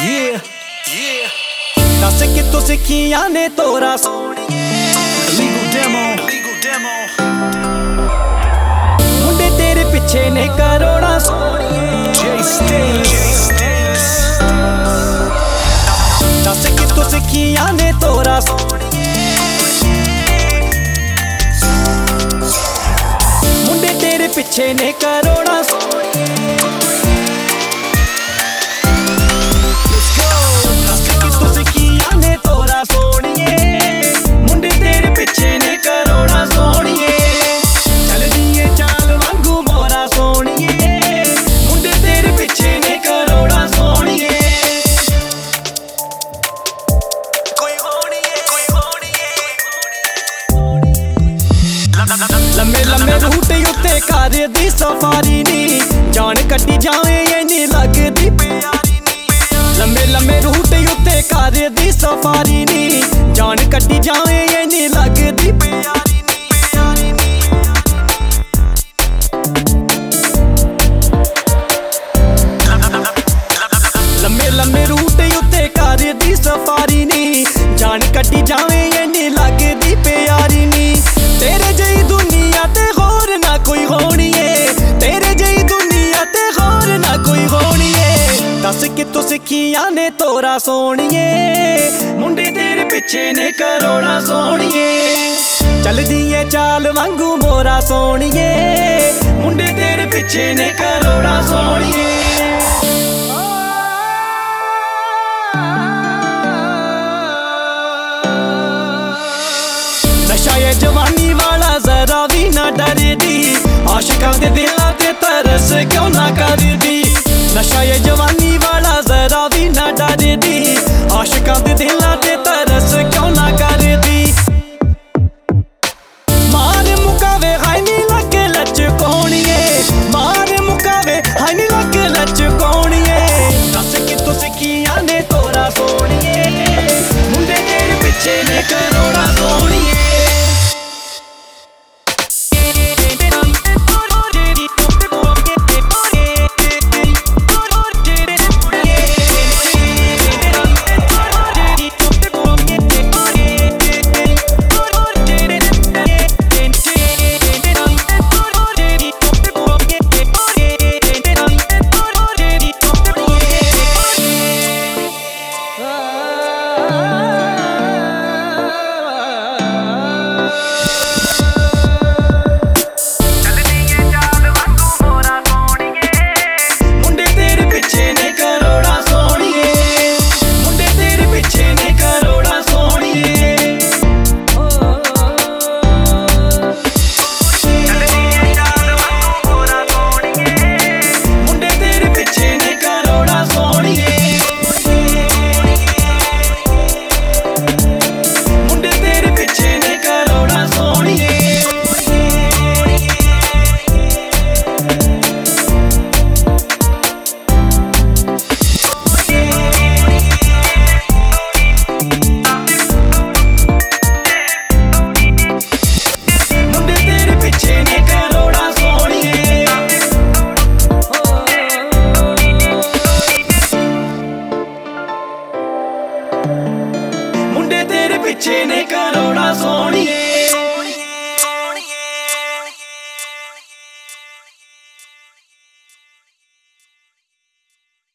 ਦੱਸ ਕਿਤੋਂ ਸਿੱਖੀਆਂ ਨੇ ਤੋਰਾ ਲੀਗਲ ਡੈਮੋ ਮੁੰਡੇ ਤੇਰੇ ਪਿੱਛੇ ਨੇ ਕਰੋੜਾਂ ਦੱਸ ਕਿਤੋਂ ਸਿੱਖੀਆਂ ਨੇ ਤੋਰਾ ਮੁੰਡੇ ਤੇਰੇ ਪਿੱਛੇ ਨੇ ਕਰੋੜਾਂ लम्मे लम्मे रूट उत्ते घर दी सफारी नी जान कट्टी जावे इन्नी लगदी प्यारी नी लम्मे लम्मे रूट उत्ते घर दी सफारी नी जान कट्टी जावे इन्नी लगदी प्यारी नी लम्मे लम्मे रूट उत्ते घर दी सफारी नी जान कट्टी जावे इन्नी लगदी प्यारी नी तेरे जई दुनिया ते होर ना कोई होनी है तेरे जई दुनिया ते होर ना कोई होनी है दस कितों सिक्खियां ने तोरा सोहणिए मुंडे तेरे पिछे ने करोड़ां सोहणिए चलदी है चाल वांगू मोरा सोहणिए मुंडे तेरे पिछे ने करोड़ां सोहणिए नशा ये जवानी वाला जरा भी ना डरे दी आशिकां दे दिलां ते तरस क्यों ना कर